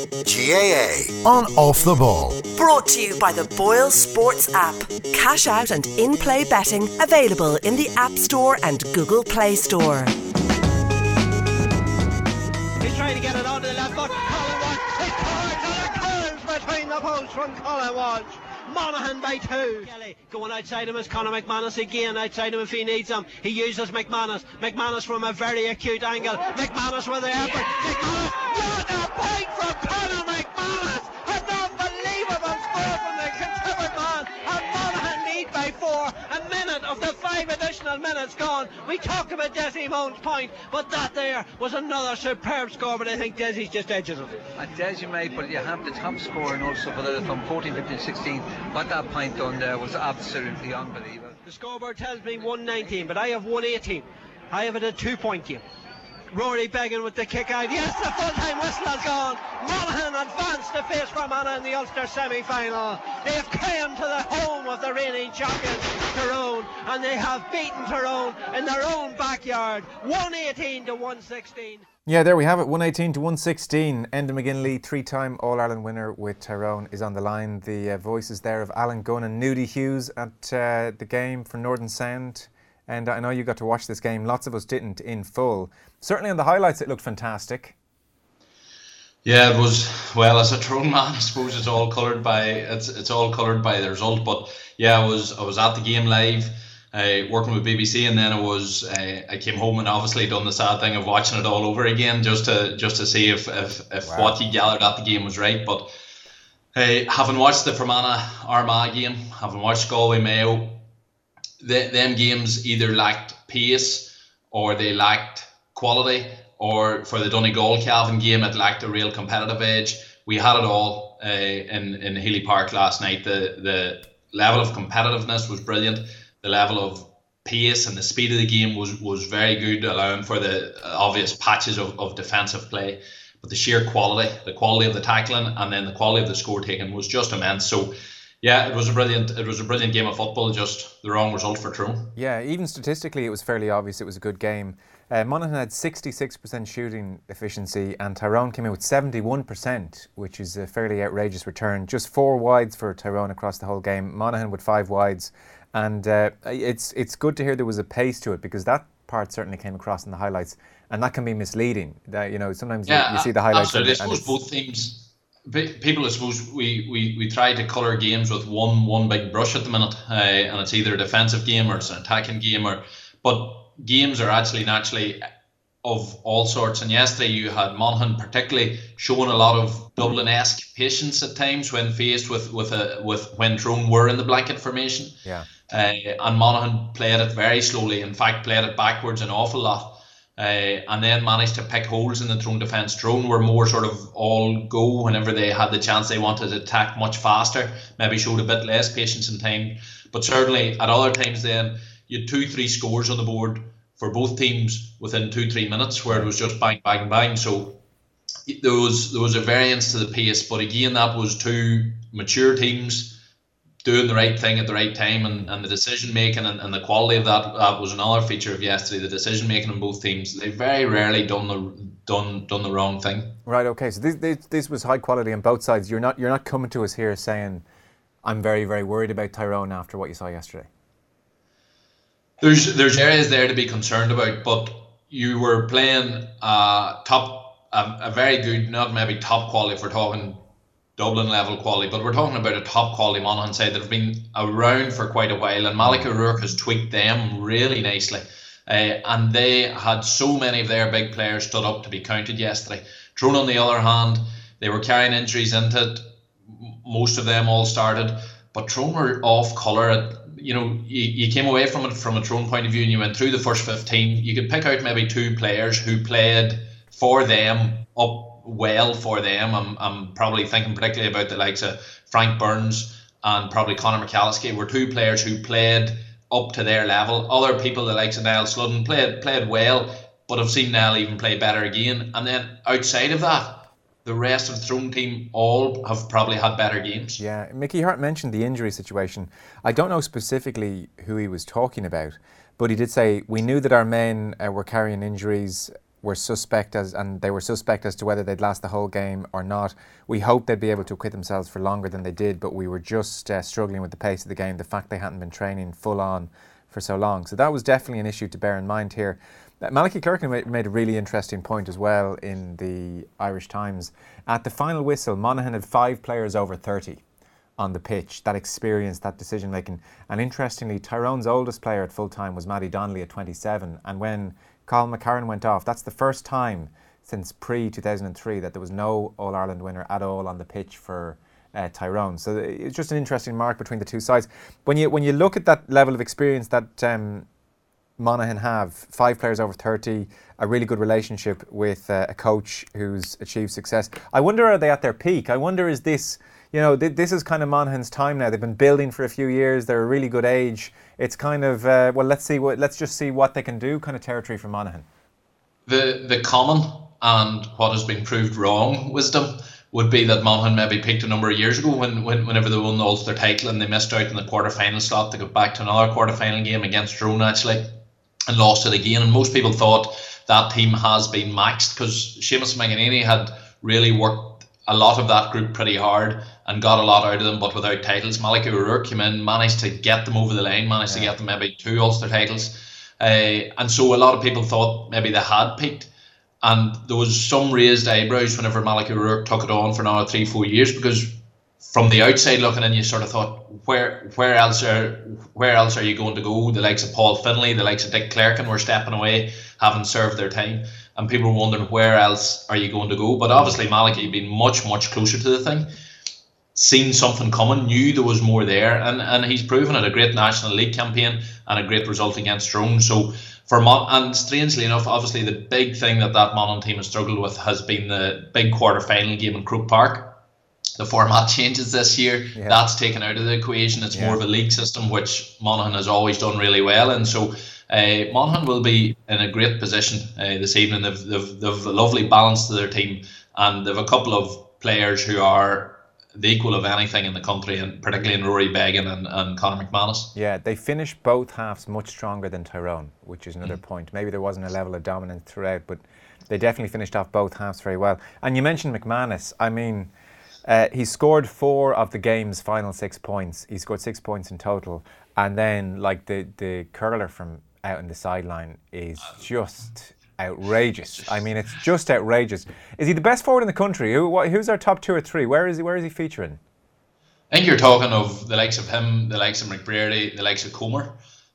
GAA on Off the Ball. Brought to you by the Boyle Sports app. Cash out and in-play betting available in the App Store and Google Play Store. He's trying to get it onto the left foot. Colin Walsh. It curves between the posts from Colin Walsh. Monaghan by 2. Kelly going outside him is Conor McManus again. Outside him if he needs him. He uses McManus. McManus from a very acute angle. McManus with the effort. McManus. What a point from Conor McManus! An unbelievable score from the Kintyre man. And Monaghan lead by 4. A minute of the 5 additional minutes gone. We talk about Desi Moan's point, but that there was another superb score. But I think Desi's just edges it. And Desi made, but you have the top score and also for the from 14, 15, 16. What that point done there was absolutely unbelievable. The scoreboard tells me 119, but I have 118. I have it a 2-point game. Rory Beggan with the kick out. Yes, the full-time whistle has gone. Monaghan advanced to face Fermanagh in the Ulster semi-final. They have come to the home of the reigning champions, Tyrone, and they have beaten Tyrone in their own backyard, 118 to 116. Yeah, there we have it, 118 to 116. Enda McGinley, 3-time All-Ireland winner with Tyrone, is on the line. The voices there of Alan Gunn and Nudie Hughes at the game for Northern Sound. And I know you got to watch this game. Lots of us didn't in full. Certainly on the highlights, it looked fantastic. Yeah, it was. Well, as a Tyrone man, I suppose it's all coloured by the result. But yeah, I was at the game live, working with BBC, and then I came home and obviously done the sad thing of watching it all over again, just to see if Wow. what you gathered at the game was right. But having watched the Fermanagh Armagh game, having watched Galway Mayo, them games either lacked pace or they lacked quality, or for the Donegal Cavan game it lacked a real competitive edge. We had it all in Healy Park last night. The level of competitiveness was brilliant. The level of pace and the speed of the game was very good, allowing for the obvious patches of defensive play. But the sheer quality of the tackling, and then the quality of the score taken was just immense. So yeah, it was a brilliant game of football, just the wrong result for Tyrone. Yeah, even statistically it was fairly obvious it was a good game. Monaghan had 66% shooting efficiency and Tyrone came in with 71%, which is a fairly outrageous return. Just 4 wides for Tyrone across the whole game, Monaghan with 5 wides. And it's good to hear there was a pace to it, because that part certainly came across in the highlights, and that can be misleading. That, sometimes you see the highlights. Absolutely. I suppose both teams, people, I suppose we try to colour games with one big brush at the minute, and it's either a defensive game or it's an attacking game, but games are actually naturally of all sorts. And yesterday you had Monaghan particularly showing a lot of Dublin-esque patience at times when faced with when Tyrone were in the blanket formation. Yeah. And Monaghan played it very slowly. In fact, played it backwards an awful lot. And then managed to pick holes in the Tyrone defence. Tyrone were more sort of all go whenever they had the chance. They wanted to attack much faster, maybe showed a bit less patience in time. But certainly at other times then, you had 2-3 scores on the board for both teams within 2-3 minutes, where it was just bang, bang, bang. So there was a variance to the pace. But again, that was 2 mature teams doing the right thing at the right time, and the decision making and the quality of that was another feature of yesterday. The decision making on both teams, they very rarely done the wrong thing. Right. Okay. So this was high quality on both sides. You're not coming to us here saying I'm very, very worried about Tyrone after what you saw yesterday. There's areas there to be concerned about, but you were playing a very good, not maybe top quality if we're talking Dublin level quality, but we're talking about a top quality Monaghan side that have been around for quite a while, and Malach O'Rourke has tweaked them really nicely, and they had so many of their big players stood up to be counted yesterday. Tyrone on the other hand, they were carrying injuries into it. Most of them all started, but Tyrone were off colour. You came away from it from a Tyrone point of view and you went through the first 15. You could pick out maybe 2 players who played for them, up well for them. I'm probably thinking particularly about the likes of Frank Burns and probably Conor McCalskey were 2 players who played up to their level. Other people, the likes of Niall Sludden, played well, but I've seen Niall even play better again. And then outside of that, the rest of the Tyrone team all have probably had better games. Yeah, Mickey Hart mentioned the injury situation. I don't know specifically who he was talking about, but he did say, we knew that our men were carrying injuries. were suspect as to whether they'd last the whole game or not. We hoped they'd be able to acquit themselves for longer than they did, but we were just struggling with the pace of the game, the fact they hadn't been training full on for so long. So that was definitely an issue to bear in mind here. Malachy Clerkin made a really interesting point as well in the Irish Times. At the final whistle, Monaghan had 5 players over 30 on the pitch, that experience, that decision making. And interestingly, Tyrone's oldest player at full time was Matty Donnelly at 27. And when Colin McCarron went off, that's the first time since pre-2003 that there was no All-Ireland winner at all on the pitch for Tyrone. So it's just an interesting mark between the two sides. When you look at that level of experience that Monaghan have, 5 players over 30, a really good relationship with a coach who's achieved success. I wonder, are they at their peak? I wonder, is this, this is kind of Monaghan's time now. They've been building for a few years. They're a really good age. It's kind of, let's just see what they can do kind of territory for Monaghan. The common and what has been proved wrong wisdom would be that Monaghan maybe peaked a number of years ago whenever they won the Ulster title and they missed out in the quarter-final slot. They got back to another quarter-final game against Tyrone actually and lost it again. And most people thought that team has been maxed because Seamus McEnany had really worked a lot of that group pretty hard and got a lot out of them, but without titles. Malachy O'Rourke came in, managed to get them over the line, managed to get them maybe 2 Ulster titles. And so a lot of people thought maybe they had peaked. And there was some raised eyebrows whenever Malachy O'Rourke took it on for another 3-4 years, because from the outside looking in, you sort of thought, where else are you going to go? The likes of Paul Finlay, the likes of Dick Clerkin were stepping away, having served their time, and people were wondering, where else are you going to go? But obviously Malachy had been much closer to the thing, seen something coming, knew there was more there, and he's proven it. A great National League campaign and a great result against Tyrone. So and strangely enough, obviously the big thing that Monaghan team has struggled with has been the big quarter-final game in Croke Park. The format changes this year. Yeah. That's taken out of the equation. It's more of a league system, which Monaghan has always done really well. And so Monaghan will be in a great position this evening. They've a lovely balance to their team, and they've a couple of players who are the equal of anything in the country, and particularly in Rory Beggan and Conor McManus. Yeah, they finished both halves much stronger than Tyrone, which is another point. Maybe there wasn't a level of dominance throughout, but they definitely finished off both halves very well. And you mentioned McManus. I mean, he scored 4 of the game's final 6 points. He scored 6 points in total. And then, like, the curler from out in the sideline is just outrageous. I mean, it's just outrageous. Is he the best forward in the country? Who's our top 2 or 3? Where is he featuring? I think you're talking of the likes of him, the likes of McBrearty, the likes of Comer.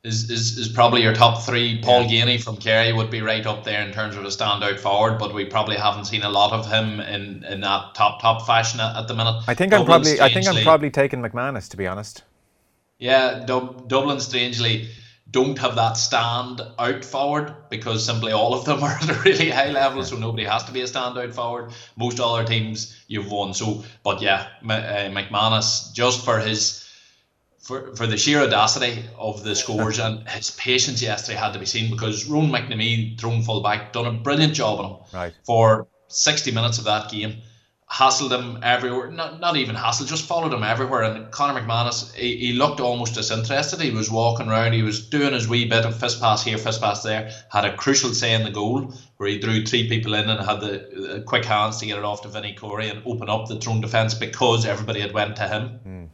Is probably your top 3. Paul Gainey from Kerry would be right up there in terms of a standout forward, but we probably haven't seen a lot of him in that top fashion at the minute. I think I'm probably taking McManus, to be honest. Yeah, Dublin strangely don't have that stand out forward because simply all of them are at a really high level, so nobody has to be a standout forward. Most other teams you've won. So, but yeah, McManus, just for his for the sheer audacity of the scores and his patience yesterday had to be seen, because Rowan McNamee, thrown full back, done a brilliant job on him for 60 minutes of that game. Hassled him everywhere, not even hassled, just followed him everywhere. And Conor McManus, he looked almost disinterested. He was walking around, he was doing his wee bit of fist pass here, fist pass there. Had a crucial say in the goal where he drew 3 people in and had the quick hands to get it off to Vinnie Corey and open up the Tyrone defence because everybody had went to him.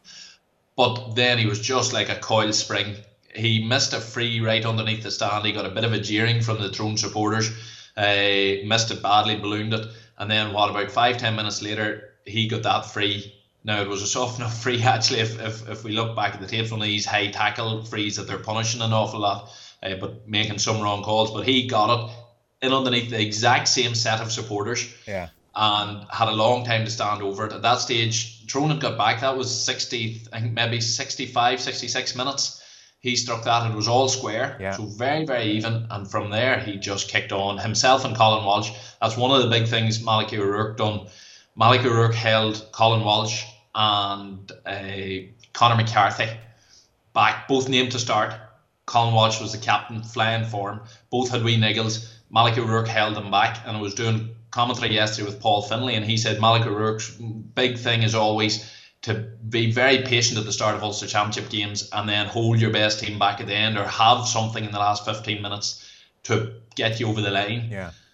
But then he was just like a coiled spring. He missed a free right underneath the stand. He got a bit of a jeering from the Tyrone supporters. Missed it badly, ballooned it. And then about 5-10 minutes later, he got that free. Now, it was a soft enough free, actually, if we look back at the tapes, one of these high tackle frees that they're punishing an awful lot, but making some wrong calls. But he got it in underneath the exact same set of supporters. Yeah. And had a long time to stand over it. At that stage, Tyrone had got back. That was 60, I think maybe 65, 66 minutes. He struck that. It was all square. Yeah. So very, very even. And from there, he just kicked on. Himself and Colin Walsh. That's one of the big things Malachy O'Rourke done. Malachy O'Rourke held Colin Walsh and Conor McCarthy back, both named to start. Colin Walsh was the captain, flying form. Both had wee niggles. Malachy O'Rourke held them back, and was doing commentary yesterday with Paul Finlay, and he said Malachy O'Rourke's big thing is always to be very patient at the start of Ulster Championship games and then hold your best team back at the end, or have something in the last 15 minutes to get you over the line. Yeah.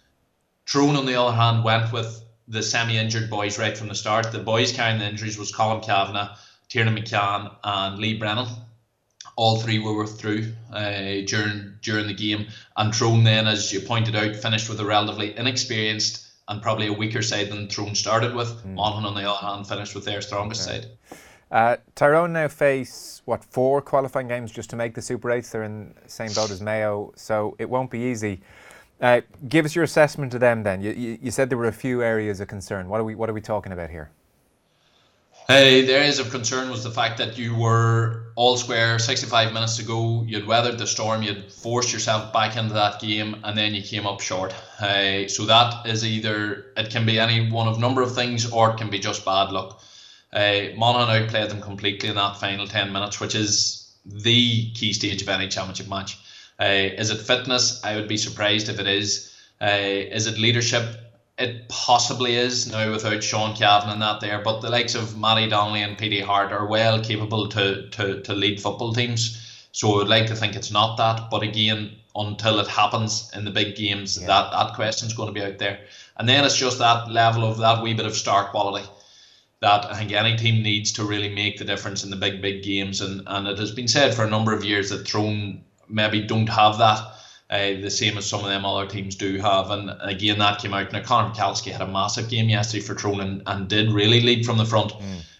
Tyrone, on the other hand, went with the semi-injured boys right from the start. The boys carrying the injuries was Colin Kavanagh, Tiernan McCann and Lee Brennan. All three were withdrew during the game. And Tyrone then, as you pointed out, finished with a relatively inexperienced and probably a weaker side than Tyrone started with. Monaghan, on the other hand, finished with their strongest side. Tyrone now face, 4 qualifying games just to make the Super 8s. They're in the same boat as Mayo, so it won't be easy. Give us your assessment of them then. You said there were a few areas of concern. What are we talking about here? The areas of concern was the fact that you were all square, 65 minutes to go, you'd weathered the storm, you'd forced yourself back into that game, and then you came up short. So that is either, it can be any one of a number of things, or it can be just bad luck. Monaghan outplayed them completely in that final 10 minutes, which is the key stage of any championship match. Is it fitness? I would be surprised if it is. Is it leadership? It possibly is now without Sean Cavan and that there, but the likes of Matty Donnelly and Petey Hart are well capable to lead football teams. So I would like to think it's not that, but again, until it happens in the big games, that question's going to be out there. And then it's just that level of that wee bit of star quality that I think any team needs to really make the difference in the big games. And it has been said for a number of years that Tyrone maybe don't have that. The same as some of them other teams do have, and again that came out. Now Conor McCalskey had a massive game yesterday for Tyrone and did really lead from the front,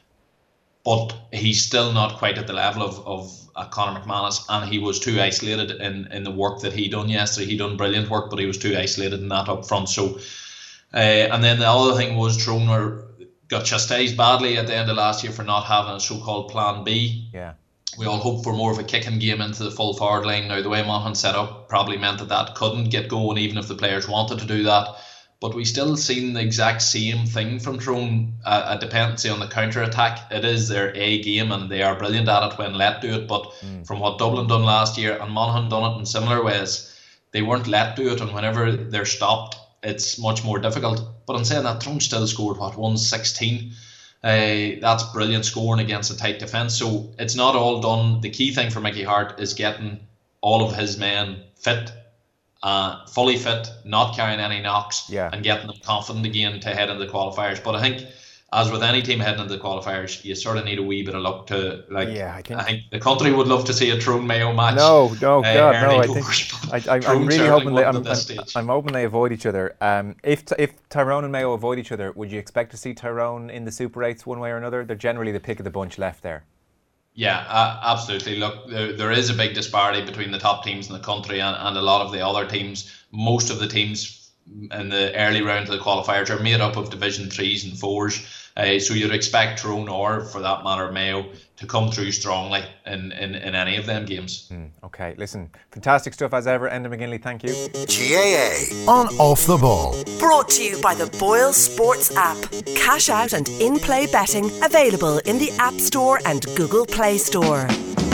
but he's still not quite at the level of Conor McManus, and he was too isolated in the work that he done yesterday. He done brilliant work, but he was too isolated in that up front. So and then the other thing was Tyrone got chastised badly at the end of last year for not having a so-called plan B. We all hoped for more of a kicking game into the full forward line. Now, the way Monaghan set up probably meant that couldn't get going, even if the players wanted to do that. But we still seen the exact same thing from Tyrone, a dependency on the counter-attack. It is their A game, and they are brilliant at it when let do it. But from what Dublin done last year, and Monaghan done it in similar ways, they weren't let do it, and whenever they're stopped, it's much more difficult. But in saying that, Tyrone still scored, 116? That's brilliant scoring against a tight defence. So it's not all done. The key thing for Mickey Hart is getting all of his men fit, fully fit, not carrying any knocks, and getting them confident again to head into the qualifiers. But I think, as with any team heading into the qualifiers, you sort of need a wee bit of luck to I think the country would love to see a Tyrone Mayo match. No, God, no. I'm really hoping I'm hoping they avoid each other. If Tyrone and Mayo avoid each other, would you expect to see Tyrone in the Super 8s one way or another? They're generally the pick of the bunch left there. Yeah, absolutely. Look, there is a big disparity between the top teams in the country and a lot of the other teams. Most of the teams in the early round of the qualifiers are made up of Division 3s and 4s. So you'd expect Tyrone, or for that matter Mayo, to come through strongly in any of them games. Okay, listen, fantastic stuff as ever. Enda McGinley, thank you. GAA on Off the Ball. Brought to you by the Boyle Sports app. Cash out and in-play betting available in the App Store and Google Play Store.